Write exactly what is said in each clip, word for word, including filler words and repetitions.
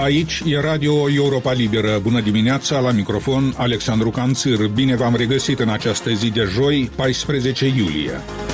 Aici e Radio Europa Liberă. Bună dimineața, la microfon Alexandru Canțir. Bine v-am regăsit în această zi de joi, paisprezece iulie.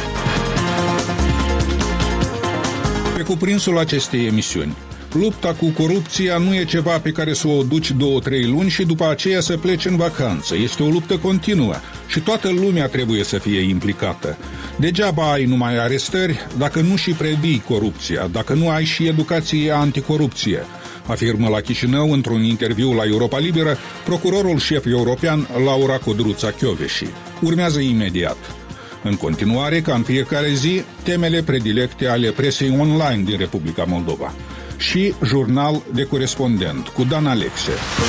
Pe cuprinsul acestei emisiuni: lupta cu corupția nu e ceva pe care să o duci două-trei luni și după aceea să pleci în vacanță. Este o luptă continuă și toată lumea trebuie să fie implicată. Degeaba ai numai arestări dacă nu și previi corupția, dacă nu ai și educație anticorupție, afirmă la Chișinău, într-un interviu la Europa Liberă, procurorul șef european Laura Codruța-Kövesi. Urmează imediat. În continuare, ca în fiecare zi, temele predilecte ale presei online din Republica Moldova și jurnal de corespondent cu Dan Alexe.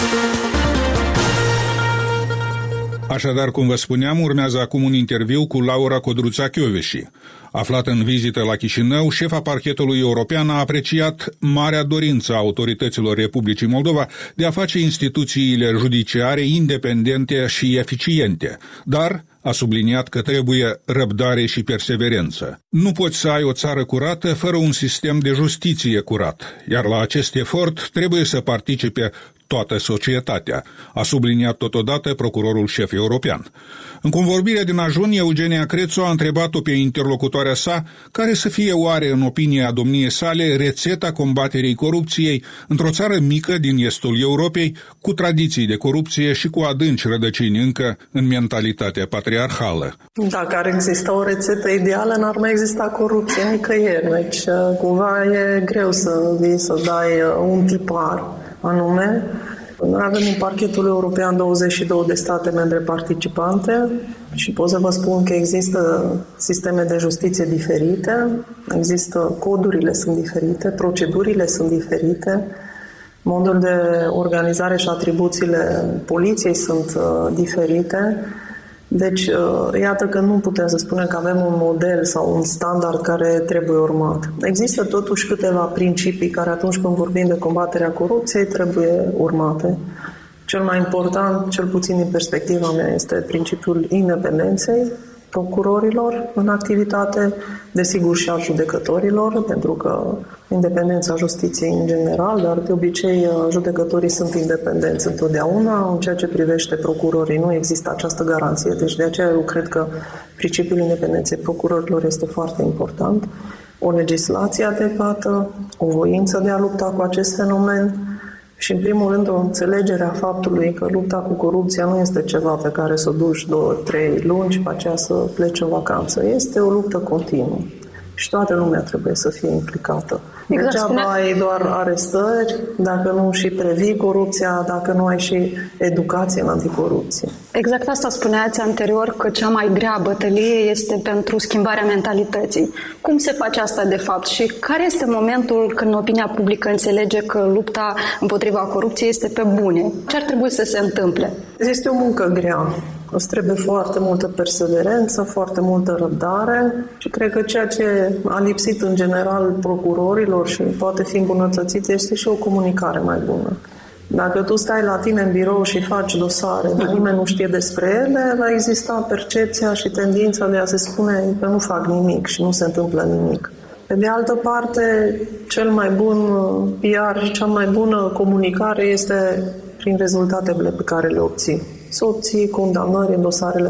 Așadar, cum vă spuneam, urmează acum un interviu cu Laura Codruța-Kövesi. Aflată în vizită la Chișinău, șefa parchetului european a apreciat marea dorință a autorităților Republicii Moldova de a face instituțiile judiciare independente și eficiente, dar a subliniat că trebuie răbdare și perseverență. Nu poți să ai o țară curată fără un sistem de justiție curat, iar la acest efort trebuie să participe toată societatea, a subliniat totodată procurorul șef european. În convorbirea din ajun, Eugenia Crețu a întrebat-o pe interlocutoarea sa care să fie oare, în opinia domniei sale, rețeta combaterii corupției într-o țară mică din estul Europei, cu tradiții de corupție și cu adânci rădăcini încă în mentalitatea patriarhală. Dacă ar exista o rețetă ideală, n-ar mai exista corupție nicăieri. Deci, cumva e greu să vii să dai un tipar anume. Noi avem în parchetul european douăzeci și două de state membre participante și pot să vă spun că există sisteme de justiție diferite, există codurile sunt diferite, procedurile sunt diferite, modul de organizare și atribuțiile poliției sunt uh, diferite. Deci, iată că nu putem să spunem că avem un model sau un standard care trebuie urmat. Există totuși câteva principii care atunci când vorbim de combaterea corupției trebuie urmate. Cel mai important, cel puțin din perspectiva mea, este principiul independenței procurorilor în activitate, desigur și al judecătorilor, pentru că independența justiției în general, dar de obicei judecătorii sunt independenți întotdeauna. În ceea ce privește procurorii nu există această garanție, deci de aceea eu cred că principiul independenței procurorilor este foarte important. O legislație adecvată, o voință de a lupta cu acest fenomen și, în primul rând, o înțelegere a faptului că lupta cu corupția nu este ceva pe care să o duci două, trei luni și pe aceea să pleci în vacanță. Este o luptă continuă și toată lumea trebuie să fie implicată. Exact, degeaba spune... ai doar arestări dacă nu și previi corupția, dacă nu ai și educație în anticorupție. Exact asta spuneați anterior, că cea mai grea bătălie este pentru schimbarea mentalității. Cum se face asta de fapt și care este momentul când opinia publică înțelege că lupta împotriva corupției este pe bune? Ce ar trebui să se întâmple? Este o muncă grea. Îți trebuie foarte multă perseverență, foarte multă răbdare și cred că ceea ce a lipsit în general procurorilor și poate fi îmbunătățit este și o comunicare mai bună. Dacă tu stai la tine în birou și faci dosare, dar nimeni nu știe despre ele, va exista percepția și tendința de a se spune că nu fac nimic și nu se întâmplă nimic. Pe de altă parte, cel mai bun P R și cea mai bună comunicare este prin rezultatele pe care le obții. Să obții condamnări în dosarele